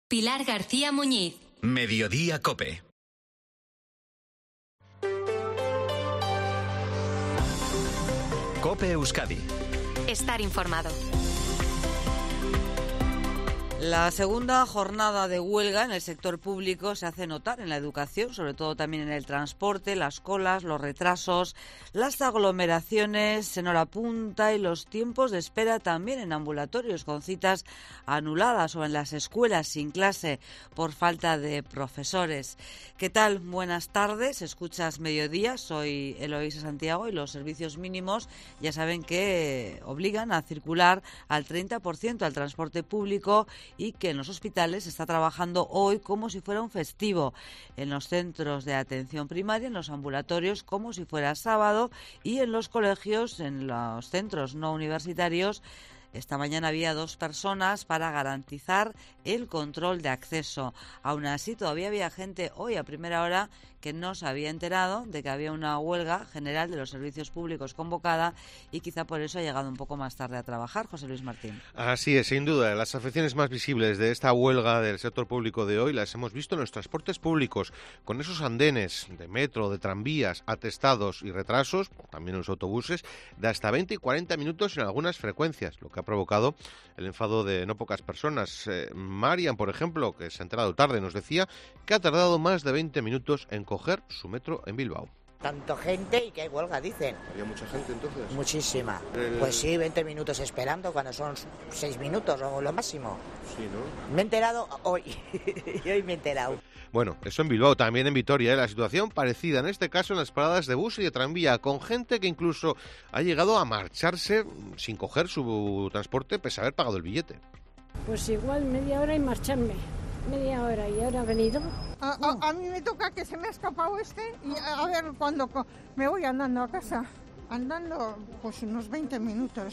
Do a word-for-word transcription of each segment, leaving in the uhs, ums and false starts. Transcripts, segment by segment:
Pilar García Muñiz. Mediodía COPE. COPE Euskadi. Estar informado. La segunda jornada de huelga en el sector público se hace notar en la educación, sobre todo también en el transporte, las colas, los retrasos, las aglomeraciones en hora punta y los tiempos de espera también en ambulatorios con citas anuladas o en las escuelas sin clase por falta de profesores. ¿Qué tal? Buenas tardes, escuchas Mediodía, soy Eloísa Santiago y los servicios mínimos ya saben que obligan a circular al treinta por ciento al transporte público y que en los hospitales se está trabajando hoy como si fuera un festivo, en los centros de atención primaria, en los ambulatorios como si fuera sábado y en los colegios, en los centros no universitarios. Esta mañana había dos personas para garantizar el control de acceso. Aún así, todavía había gente hoy a primera hora que no se había enterado de que había una huelga general de los servicios públicos convocada y quizá por eso ha llegado un poco más tarde a trabajar. José Luis Martín. Así es, sin duda. Las afecciones más visibles de esta huelga del sector público de hoy las hemos visto en los transportes públicos, con esos andenes de metro, de tranvías, atestados y retrasos, también en los autobuses, de hasta veinte y cuarenta minutos en algunas frecuencias, lo que ha provocado el enfado de no pocas personas. Eh, Marian, por ejemplo, que se ha enterado tarde, nos decía que ha tardado más de veinte minutos en coger su metro en Bilbao. Tanto gente y que hay huelga, dicen. ¿Había mucha gente entonces? Muchísima. El... Pues sí, veinte minutos esperando cuando son seis minutos o lo máximo. Sí, ¿no? Me he enterado hoy. Y hoy me he enterado. Bueno, eso en Bilbao, también en Vitoria, ¿eh? La situación parecida en este caso en las paradas de bus y de tranvía, con gente que incluso ha llegado a marcharse sin coger su transporte pese a haber pagado el billete. Pues igual media hora y marcharme. Media hora y ahora ha venido. A, a, a mí me toca que se me ha escapado este y a, a ver cuando me voy andando a casa. Andando pues unos veinte minutos.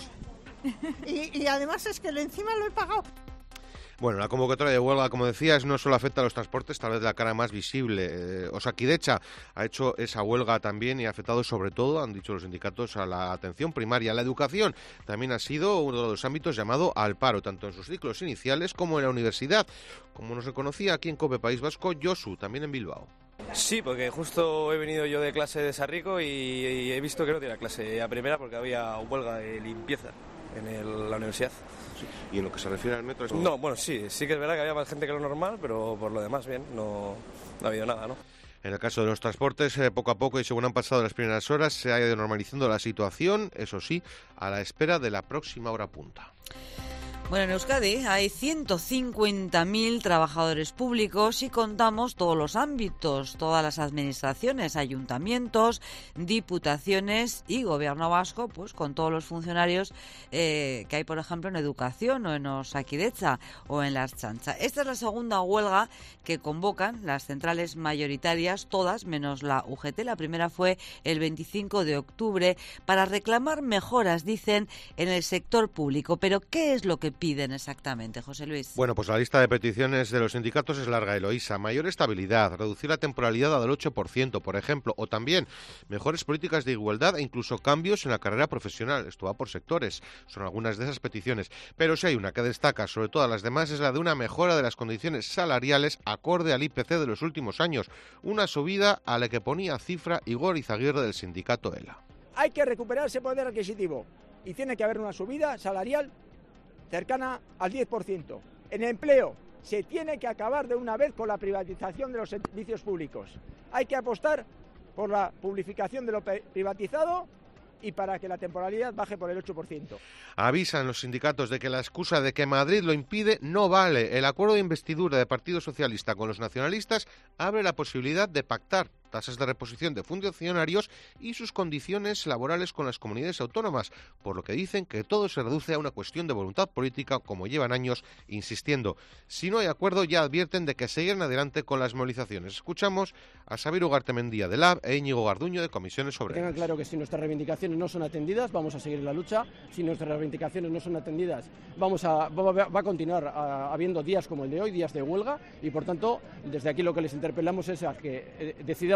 Y, y además es que encima lo he pagado. Bueno, la convocatoria de huelga, como decías, no solo afecta a los transportes, tal vez la cara más visible. Eh, Osakidecha ha hecho esa huelga también y ha afectado sobre todo, han dicho los sindicatos, a la atención primaria. La educación también ha sido uno de los ámbitos llamado al paro, tanto en sus ciclos iniciales como en la universidad, como nos reconocía aquí en COPE País Vasco, Josu, también en Bilbao. Sí, porque justo he venido yo de clase de Sarrico y, y he visto que no tenía clase a primera porque había huelga de limpieza en el, la universidad. Sí. ¿Y en lo que se refiere al metro? Es... No, bueno, sí, sí que es verdad que había más gente que lo normal, pero por lo demás bien, no, no ha habido nada, ¿no? En el caso de los transportes, eh, poco a poco y según han pasado las primeras horas, se ha ido normalizando la situación, eso sí, a la espera de la próxima hora punta. Bueno, en Euskadi hay ciento cincuenta mil trabajadores públicos y contamos todos los ámbitos, todas las administraciones, ayuntamientos, diputaciones y gobierno vasco, pues con todos los funcionarios eh, que hay, por ejemplo, en educación o en Osakidecha o en la Ertzaintza. Esta es la segunda huelga que convocan las centrales mayoritarias, todas menos la U G T. La primera fue el veinticinco de octubre para reclamar mejoras, dicen, en el sector público. Pero ¿qué es lo que piden exactamente, José Luis? Bueno, pues la lista de peticiones de los sindicatos es larga, Eloísa. Mayor estabilidad, reducir la temporalidad al ocho por ciento, por ejemplo, o también mejores políticas de igualdad e incluso cambios en la carrera profesional. Esto va por sectores, son algunas de esas peticiones. Pero si hay una que destaca sobre todas las demás es la de una mejora de las condiciones salariales acorde al I P C de los últimos años. Una subida a la que ponía cifra Igor Izaguirre del sindicato ELA. Hay que recuperar ese poder adquisitivo y tiene que haber una subida salarial cercana al diez por ciento. En empleo, se tiene que acabar de una vez con la privatización de los servicios públicos. Hay que apostar por la publificación de lo privatizado y para que la temporalidad baje por el ocho por ciento. Avisan los sindicatos de que la excusa de que Madrid lo impide no vale. El acuerdo de investidura del Partido Socialista con los nacionalistas abre la posibilidad de pactar tasas de reposición de funcionarios y sus condiciones laborales con las comunidades autónomas, por lo que dicen que todo se reduce a una cuestión de voluntad política, como llevan años insistiendo. Si no hay acuerdo, ya advierten de que seguirán adelante con las movilizaciones. Escuchamos a Xabier Ugartemendía de Lab e Íñigo Garduño de Comisiones Obreras. Tengan claro que si nuestras reivindicaciones no son atendidas, vamos a seguir en la lucha. Si nuestras reivindicaciones no son atendidas, vamos a, va, va a continuar a, habiendo días como el de hoy, días de huelga, y por tanto, desde aquí lo que les interpelamos es a que eh, decidan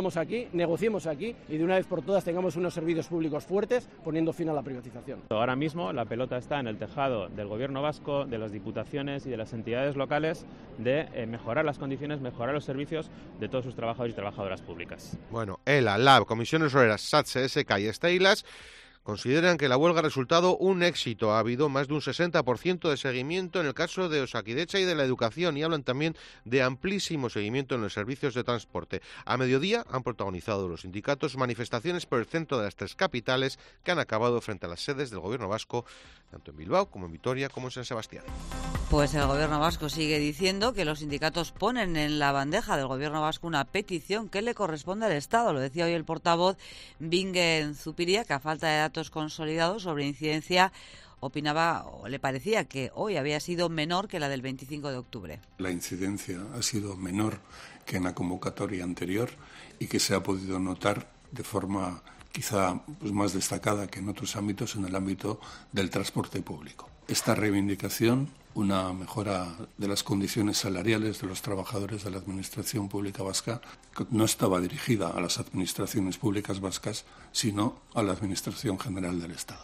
vayamos aquí, negociemos aquí y de una vez por todas tengamos unos servicios públicos fuertes poniendo fin a la privatización. Ahora mismo la pelota está en el tejado del Gobierno vasco, de las diputaciones y de las entidades locales de eh, mejorar las condiciones, mejorar los servicios de todos sus trabajadores y trabajadoras públicas. Bueno, ELA, LAB, Comisiones Obreras, SATSE, S K y Steilas consideran que la huelga ha resultado un éxito. Ha habido más de un sesenta por ciento de seguimiento en el caso de Osakidetza y de la educación, y hablan también de amplísimo seguimiento en los servicios de transporte. A mediodía han protagonizado los sindicatos manifestaciones por el centro de las tres capitales que han acabado frente a las sedes del Gobierno vasco, tanto en Bilbao como en Vitoria como en San Sebastián. Pues el Gobierno vasco sigue diciendo que los sindicatos ponen en la bandeja del Gobierno vasco una petición que le corresponde al Estado. Lo decía hoy el portavoz Bingen Zupiria, que a falta de datos consolidados sobre incidencia opinaba o le parecía que hoy había sido menor que la del veinticinco de octubre. La incidencia ha sido menor que en la convocatoria anterior y que se ha podido notar de forma quizá pues, más destacada que en otros ámbitos, en el ámbito del transporte público. Esta reivindicación, una mejora de las condiciones salariales de los trabajadores de la Administración Pública Vasca, no estaba dirigida a las administraciones públicas vascas, sino a la Administración General del Estado.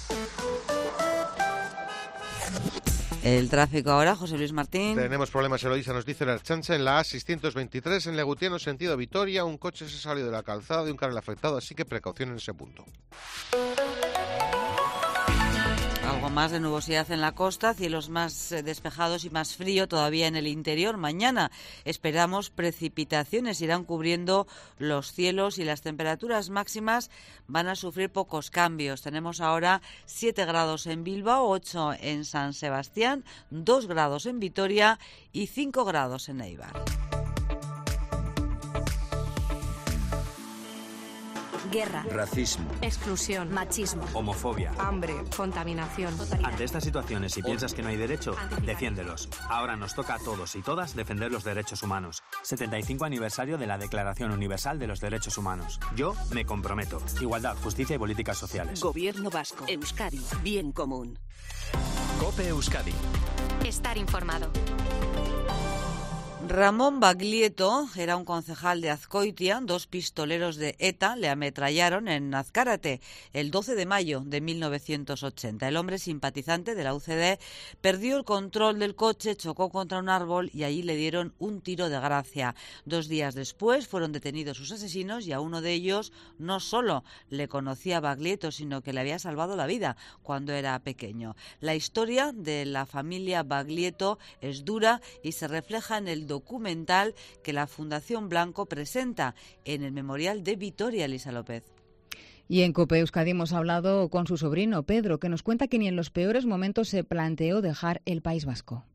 El tráfico ahora, José Luis Martín. Tenemos problemas, Eloísa, nos dice la Ertzaintza, en la A seiscientos veintitrés, en Legutiano, sentido Vitoria. Un coche se salió de la calzada de un carril afectado, así que precaución en ese punto. Algo más de nubosidad en la costa, cielos más despejados y más frío todavía en el interior. Mañana esperamos precipitaciones, irán cubriendo los cielos y las temperaturas máximas van a sufrir pocos cambios. Tenemos ahora siete grados en Bilbao, ocho en San Sebastián, dos grados en Vitoria y cinco grados en Eibar. Guerra, racismo, exclusión, machismo, homofobia, hambre, contaminación. Ante estas situaciones, si piensas que no hay derecho, defiéndelos. Ahora nos toca a todos y todas defender los derechos humanos. setenta y cinco aniversario de la Declaración Universal de los Derechos Humanos. Yo me comprometo. Igualdad, justicia y políticas sociales. Gobierno vasco. Euskadi. Bien común. COPE Euskadi. Estar informado. Ramón Baglietto era un concejal de Azkoitia. Dos pistoleros de ETA le ametrallaron en Azcárate el doce de mayo de mil novecientos ochenta. El hombre simpatizante de la U C D perdió el control del coche, chocó contra un árbol y allí le dieron un tiro de gracia. Dos días después fueron detenidos sus asesinos y a uno de ellos no solo le conocía a Baglietto, sino que le había salvado la vida cuando era pequeño. La historia de la familia Baglietto es dura y se refleja en el documental que la Fundación Blanco presenta en el Memorial de Vitoria, Elisa López. Y en COPE Euskadi hemos hablado con su sobrino Pedro, que nos cuenta que ni en los peores momentos se planteó dejar el País Vasco.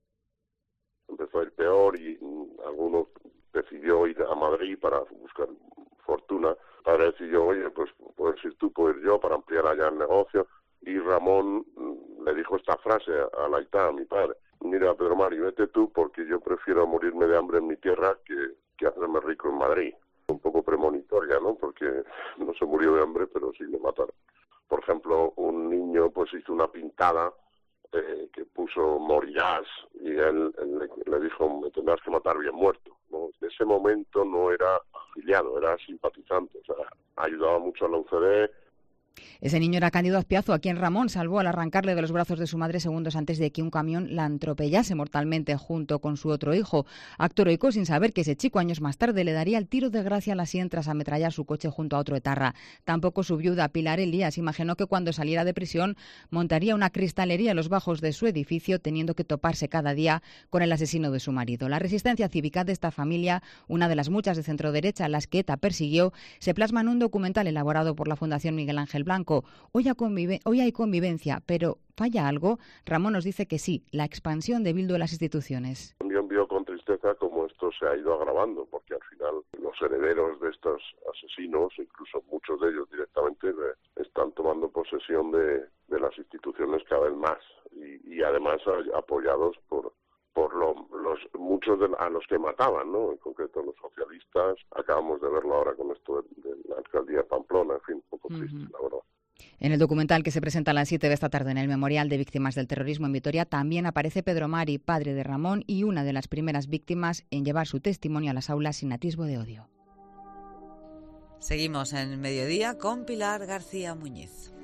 Empezó a ir peor y alguno decidió ir a Madrid para buscar fortuna. Padre decidió, oye, pues puedes ir tú, puedo ir yo para ampliar allá el negocio. Y Ramón le dijo esta frase a la Aitá, a mi padre: mira, Pedro Mario, vete tú porque yo prefiero morirme de hambre en mi tierra que, que hacerme rico en Madrid. Un poco premonitoria, ¿no? Porque no se murió de hambre, pero sí le mataron. Por ejemplo, un niño pues hizo una pintada eh, que puso morirás y él, él le, le dijo me tendrás que matar bien muerto, ¿no? En ese momento no era afiliado, era simpatizante, o sea, ayudaba mucho a la U C D. Ese niño era Cándido Azpiazu, a quien Ramón salvó al arrancarle de los brazos de su madre segundos antes de que un camión la atropellase mortalmente junto con su otro hijo. Acto heroico sin saber que ese chico años más tarde le daría el tiro de gracia a la sien tras ametrallar su coche junto a otro etarra. Tampoco su viuda Pilar Elías imaginó que cuando saliera de prisión montaría una cristalería en los bajos de su edificio, teniendo que toparse cada día con el asesino de su marido. La resistencia cívica de esta familia, una de las muchas de centroderecha a las que ETA persiguió, se plasma en un documental elaborado por la Fundación Miguel Ángel Blanco. Hoy, convive, hoy hay convivencia, pero ¿falla algo? Ramón nos dice que sí, la expansión de Bildu en las instituciones. También vio con tristeza cómo esto se ha ido agravando, porque al final los herederos de estos asesinos, incluso muchos de ellos directamente, están tomando posesión de, de las instituciones cada vez más y, y además apoyados por por lo, los muchos de, a los que mataban, ¿no? En concreto los socialistas. Acabamos de verlo ahora con esto de, de la alcaldía de Pamplona, en fin, un poco triste, uh-huh. la verdad. En el documental que se presenta a las siete de esta tarde en el Memorial de Víctimas del Terrorismo en Vitoria también aparece Pedro Mari, padre de Ramón y una de las primeras víctimas en llevar su testimonio a las aulas sin atisbo de odio. Seguimos en Mediodía con Pilar García Muñiz.